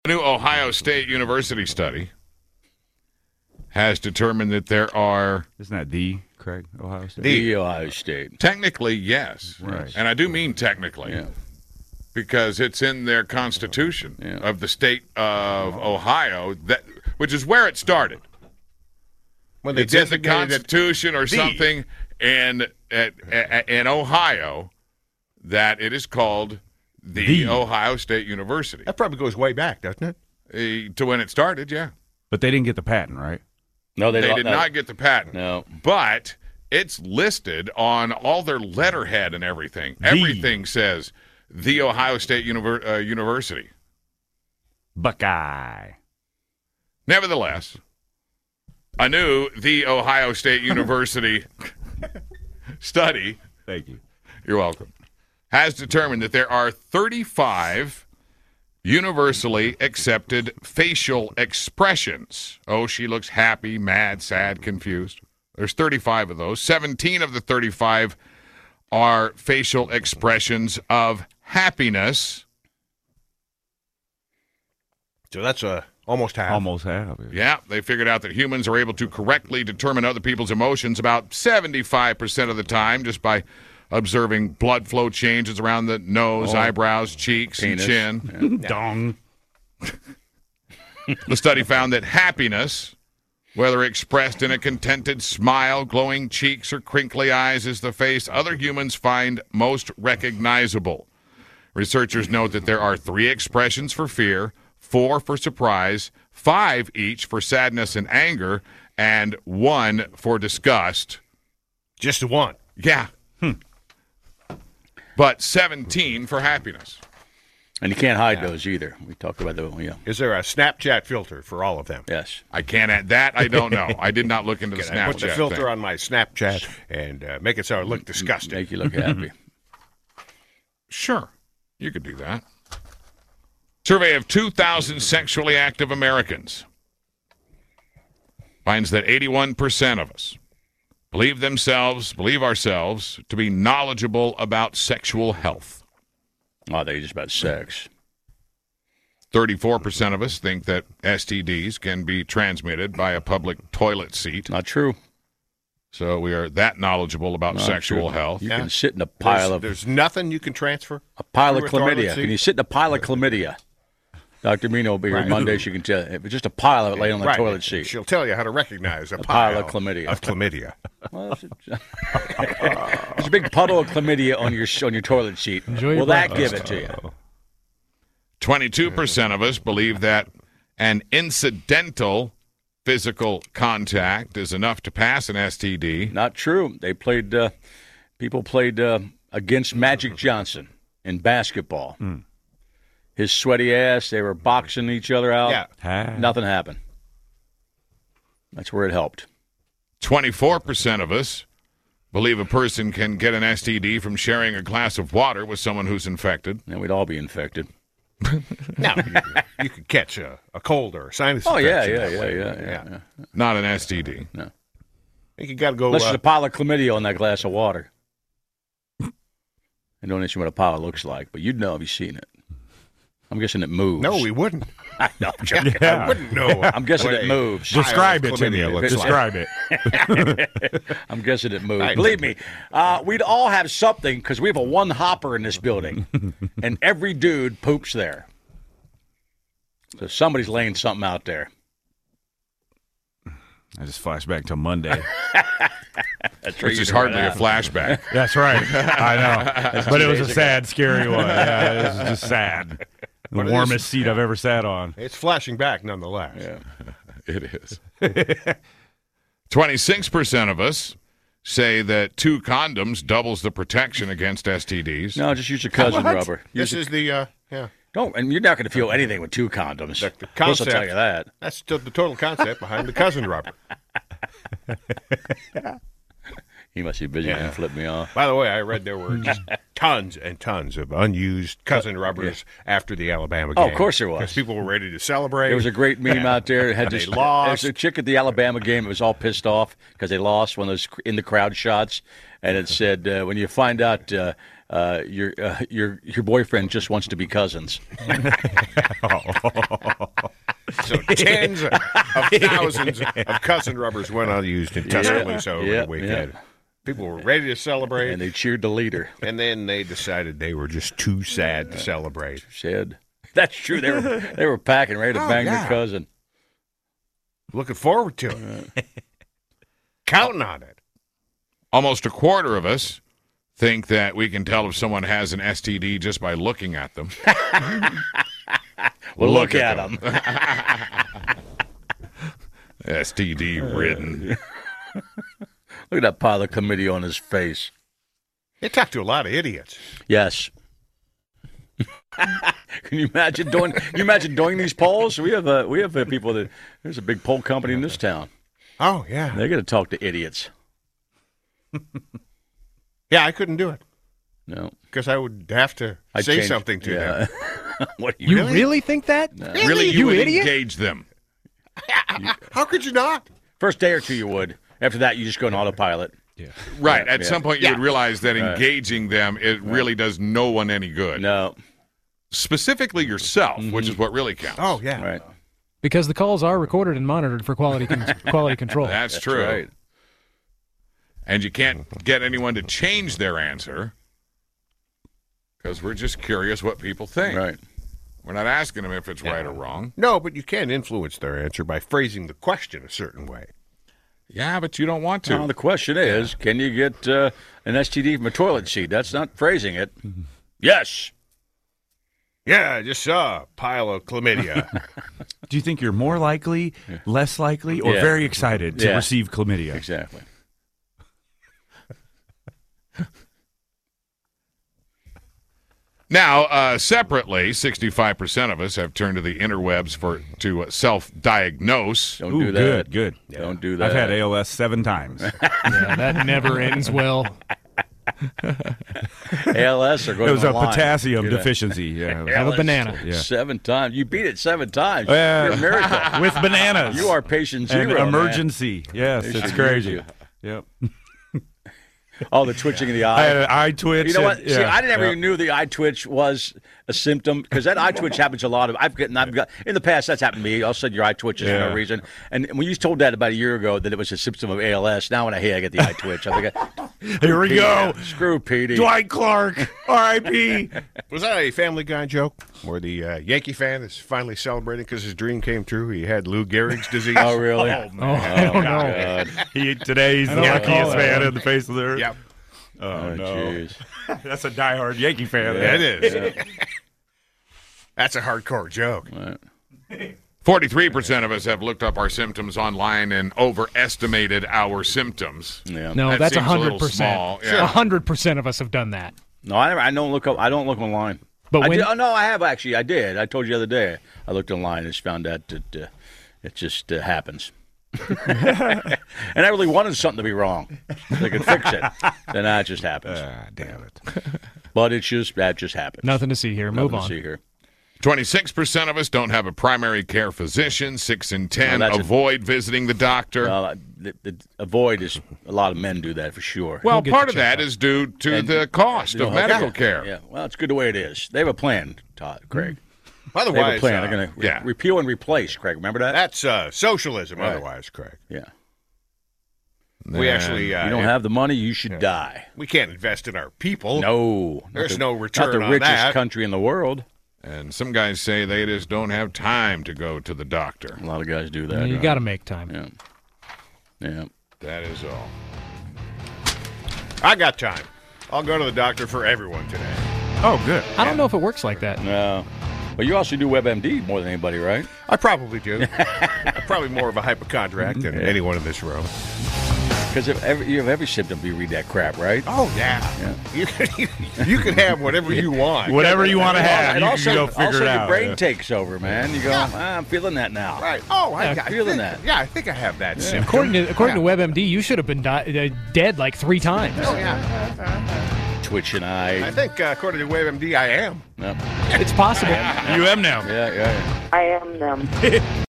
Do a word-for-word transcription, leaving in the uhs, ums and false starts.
A new Ohio State University study has determined that there are... Isn't that the, Craig, Ohio State? The Ohio State. Technically, yes. Right. And I do mean technically. Yeah. Because it's in their constitution Yeah. of the state of Ohio, that which is where it started. When they It's in the designated it Constitution or the. something in, at, at, in Ohio that it is called the, The. Ohio State University. That probably goes way back, doesn't it? Uh, to when it started, yeah. But they didn't get the patent, right? No, they, They don't- did no. not get the patent. No. But it's listed on all their letterhead and everything. The. Everything says the Ohio State Univer- uh, University. Buckeye. Nevertheless, a new The Ohio State University study, Thank you. you're welcome, has determined that there are thirty-five universally accepted facial expressions. Oh, she looks happy, mad, sad, confused. There's thirty-five of those. seventeen of the thirty-five are facial expressions of happiness. So that's uh, almost half. Almost have. Yeah, they figured out that humans are able to correctly determine other people's emotions about seventy-five percent of the time just by observing blood flow changes around the nose, Oh. eyebrows, cheeks, Penis. and chin. Dong. The study found that happiness, whether expressed in a contented smile, glowing cheeks, or crinkly eyes, is the face other humans find most recognizable. Researchers note that there are three expressions for fear, four for surprise, five each for sadness and anger, and one for disgust. Just one. Yeah. But seventeen for happiness. And you can't hide those either. We talked about those. Yeah. Is there a Snapchat filter for all of them? Yes. I can't add that. I don't know. I did not look into the Can I put the Snapchat filter thing. on my Snapchat and uh, make it so it look disgusting? Make you look happy. Sure, you could do that. Survey of two thousand sexually active Americans finds that eighty-one percent of us believe themselves, believe ourselves to be knowledgeable about sexual health. Oh, they just about sex. thirty-four percent of us think that S T Ds can be transmitted by a public toilet seat. Not true. So we are that knowledgeable about Not sexual true. health. You Yeah. can sit in a There's, pile of there's nothing you can transfer. a pile of through a toilet chlamydia. seat? Can you sit in a pile of chlamydia? Doctor Mino will be here Right. Monday. She can tell you. It was just a pile of it laying on the Right. toilet seat. She'll tell you how to recognize a, pile of chlamydia. Of chlamydia. Well, there's, a, there's a big puddle of chlamydia on your on your toilet seat. Enjoy your Will that breakfast. give it to you? twenty-two percent of us believe that an incidental physical contact is enough to pass an S T D. Not true. They played. Uh, people played uh, against Magic Johnson in basketball. His sweaty ass. They were boxing each other out. Yeah. Ah. Nothing happened. That's where it helped. twenty-four percent of us believe a person can get an S T D from sharing a glass of water with someone who's infected. And we'd all be infected. Now, you, could- you could catch a, a cold or a sinus Oh yeah, infection yeah, that yeah, way. yeah, yeah, yeah. Not an S T D. I think you got to go. Unless Uh, there's a pile of chlamydia on that glass of water. I don't know what a pile looks like, but you'd know if you've seen it. I'm guessing it moves. no, we wouldn't. I know. I'm joking. I wouldn't know. I'm guessing what it a moves. pile Describe of it to me. chlamydia looks like. Describe it. I'm guessing it moves. Right. Believe me, uh, we'd all have something because we have a one hopper in this building, and every dude poops there. So somebody's laying something out there. I just flashed back to Monday. That's Which is hardly a flashback. That's right. I know. But it was a sad, scary one. Yeah, it was just sad. The But it warmest is- seat I've ever sat on. It's flashing back nonetheless. Yeah. It is. twenty-six percent of us say that two condoms doubles the protection against S T Ds. No, just use your cousin What? rubber. This Use is the uh, yeah. Don't, and you're not going to feel anything with two condoms. The, the Chris will concept. tell you that. That's the, the total concept behind the cousin rubber. He must be busy Yeah. and flip me off. By the way, I read there were just tons and tons of unused cousin rubbers after the Alabama game. Oh, of course there was. Because people were ready to celebrate. There was a great meme out there. It had And just they lost. There was a chick at the Alabama game. It was all pissed off because they lost one of those in the crowd shots, and it said, uh, "When you find out uh, uh, your uh, your your boyfriend just wants to be cousins." So tens of thousands of cousin rubbers went unused in Tuscaloosa over yeah, the weekend. People were ready to celebrate, And they cheered the leader. and then they decided they were just too sad to celebrate. Said, "That's true." They were they were packing ready to Oh, bang yeah. their cousin. Looking forward to it. Counting on it. Almost a quarter of us think that we can tell if someone has an S T D just by looking at them. Well, look, Look at at them. S T D ridden. Look at that pile of chlamydia on his face. They talk to a lot of idiots. Yes. Can you imagine doing? Can you imagine doing these polls? We have uh, we have uh, people that there's a big poll company in this town. Oh, yeah. They're going to talk to idiots. Yeah, I couldn't do it No, because I would have to I'd say change- something to yeah. them. What do You you? really, Really? think that? Really, you, You would idiot? engage them. How could you not? First day or two, you would. After that, you just go on autopilot. Right. At yeah. some point, you Yeah. would realize that engaging them, it really does no one any good. No, Specifically yourself, which is what really counts. Oh, yeah. right. Because the calls are recorded and monitored for quality con- quality control. That's, That's true. right. And you can't get anyone to change their answer because we're just curious what people think. Right. We're not asking them if it's right or wrong. No, but you can influence their answer by phrasing the question a certain way. Yeah, but you don't want to. Now the question is, can you get uh, an S T D from a toilet seat? That's not phrasing it. Yes. Yeah, I just saw a pile of chlamydia. Do you think you're more likely, less likely, or Yeah. very excited to Yeah. receive chlamydia? Exactly. Now, uh, separately, sixty-five percent of us have turned to the interwebs for to uh, self-diagnose. Don't Ooh, do that. good, good. Don't do that. I've had A L S seven times. Yeah, that never ends well. A L S or going It was a online. potassium Do that. deficiency. Yeah. Have a banana. Yeah. Seven times. You beat it seven times. Yeah. You're a miracle. With bananas. You are patient zero. An man. emergency. Yes, They it's should crazy. use Yep. Oh, the twitching of the I eye. had an eye twitch. You know what? and- See, yeah, I never yeah. even knew the eye twitch was a symptom because that eye twitch happens a lot. Of I've gotten, I've got in the past that's happened to me. All of a sudden your eye twitches for Yeah. no reason. And when you told that about a year ago that it was a symptom of A L S, now when I hear I get the eye twitch, I think, Here we go. screw Petey. Dwight Clark, R I P Was that a Family Guy joke where the uh, Yankee fan is finally celebrating because his dream came true? He had Lou Gehrig's disease. Oh, really? Oh, I don't know. God. He, today he's the don't recall luckiest that man one. on the face of the earth. Yep. Oh, Oh, no. jeez. That's a diehard Yankee fan. Yeah, it is. That's a hardcore joke. forty-three percent of us have looked up our symptoms online and overestimated our symptoms. Yeah. No, That that's a seems a little hundred small, percent. yeah. A hundred percent of us have done that. No, I never. I don't look up. I don't look online. But I when did, oh no, I have actually. I did. I told you the other day. I looked online and just found out that uh, it just uh, happens. And I really wanted something to be wrong. So they could fix it. Then that just happens. Ah, damn it. But it's just that just happens. nothing to see here. Move Nothing to on. see here. twenty-six percent of us don't have a primary care physician. Six in ten No, that's a- avoid visiting the doctor. Well, the, the, avoid is a lot of men do that for sure. well, get part the of that is due to And- the cost You of know, medical okay. care. Yeah. Well, it's good the way it is. They have a plan, Todd, Craig. They have a Otherwise, plan. uh, They're going to re- yeah. repeal and replace. Craig, remember that? that's uh, socialism. Right. Otherwise, Craig. Yeah. We actually uh, You don't have the money, you should die. we can't invest in our people. No. Not There's the- no return Not the on richest that. country in the world. And some guys say they just don't have time to go to the doctor. A lot of guys do Yeah, that. you got to make time. Yeah. Yeah. That is all. I got time. I'll go to the doctor for everyone today. Oh, good. I don't know if it works like that. No. But you also do WebMD more than anybody, right? I probably do. I'm probably more of a hypochondriac than anyone in this room. Because if every, you have every symptom, you read that crap, right? Oh yeah. Yeah. You can you, you can have whatever you want. Whatever you want to have, and you also, can go figure also it out. your brain Yeah. takes over, man. You go, Yeah. ah, I'm feeling that now. Right. Oh, I, Yeah, I feeling think, that. Yeah, I think I have that symptom. According to according yeah. to WebMD, you should have been di- uh, dead like three times. Oh yeah. Twitching eye. I think uh, according to WebMD, I am. Yep. It's possible. You am now. Yeah, yeah, yeah. I am them.